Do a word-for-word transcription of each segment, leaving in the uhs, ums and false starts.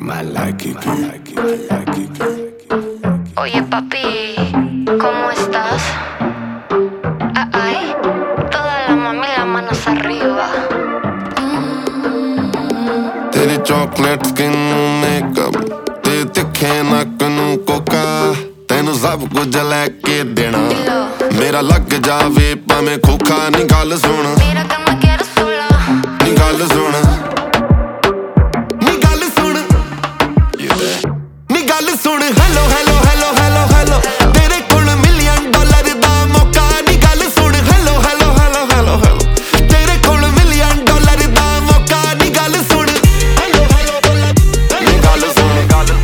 Oye papi, ¿cómo estás? Ah, ay, toda la mami las manos arriba. तेरी chocolate skin makeup ते तिखे नक नू कोका तेनू सब कुछ लैके देना मेरा लग जावे भावें खोखा नी गल सुन नी गल सुन नी गल सुन नी गल सुन hello hello hello hello hello तेरे कोल मिलियन डॉलर दा मौका नी गल सुन hello hello hello hello hello तेरे कोल मिलियन डॉलर दा मौका नी गल सुन नी गल सुन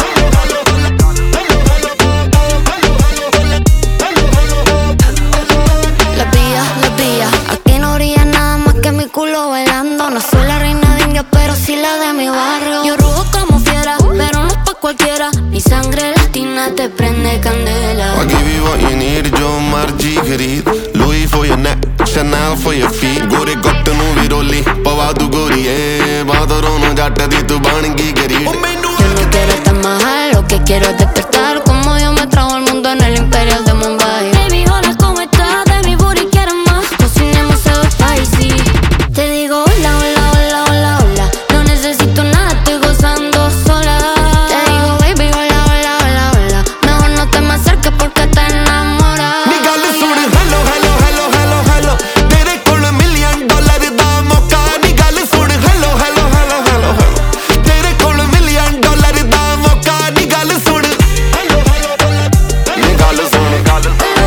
La pilla, la pilla, aquí no brilla nada más que mi culo bailando. No soy la reina de India, pero sí la de mi barrio. Yo rujo como fiera, pero no es pa' cualquiera. Mi sangre latina te prende candela. I give you what you need, जो मर्जी खरीद Louis for your neck, Chanel for your feet गोरे गुट्ट नू भी रोली पवा दू गोरीए बादरों नू जट दी तू बन गई गरीब Yo no quiero estar más alto, lo que quiero es despertar. Como yo me trajo al mundo en el Imperial de Mumbai. Baby, hola, ¿cómo estás? De mi booty quieres más. Cocinemos algo spicy. Te digo hola, hola, hola, hola, hola. No necesito nada, estoy gozando sola. Te digo baby, hola, hola, hola, hola. Mejor no te me acerques porque te enamoras. नी गल सुन hello hello hello hello hello तेरे कोल million dollar दा मौका नी गल सुन hello hello hello hello hello तेरे कोल मिलियन डॉलर दा मौका नी गल सुन हेलो हेलो नी गल सुन गल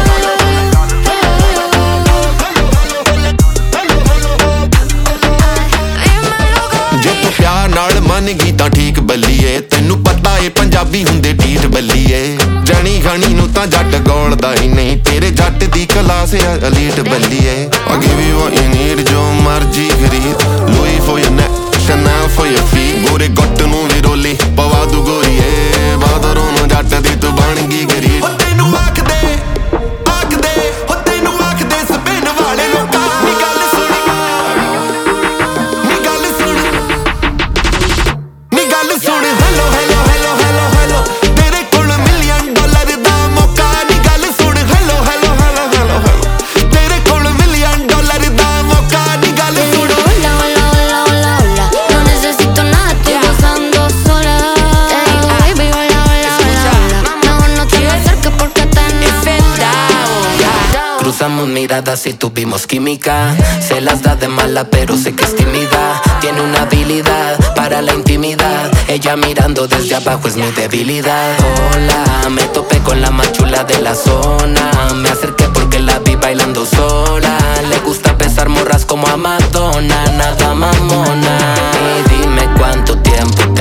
जे तू प्यार नाल मन गई तां ठीक बल्लीए तैनू पता ए पंजाबी हुंदे ढीठ बल्लीए जणी खणी नू तां जट गौलदा ही नहीं तेरे जट दी क्लास है एलीट बल्लीए I give you what you need जो मर्जी खरीद Louis for your neck Chanel for your feet गोरे गुट्ट नू भी रोली पवा दू गोरीए बादरों नू जट दी तू बन गई गरीब तैनू आख दे आख दे हो तैनू आख दे स्पेन वाले लोकां नी गल सुन नी गल सुन नी गल सुन hello hello hello hello hello तेरे कोल मिलियन डॉलर दा मौका नी गल सुन hello hello hello hello hello तेरे कोल मिलियन डॉलर दा मौका नी गल Te सुन digo hola, hola, hola, hola, hola. No necesito nada, estoy gozando sola. Te digo baby, hola, hola, hola, hola. Mejor no te me acerques porque te enamoras. Cruzamos miradas y tuvimos química. Se las da de mala pero sé que es tímida. Tiene una habilidad para la intimidad. Ella mirando desde abajo es mi debilidad. Hola, me topé con la más chula de la zona. Me acerqué porque la vi bailando sola. Le gusta besar morras como a Madonna, nada mamona. Y dime cuánto tiempo te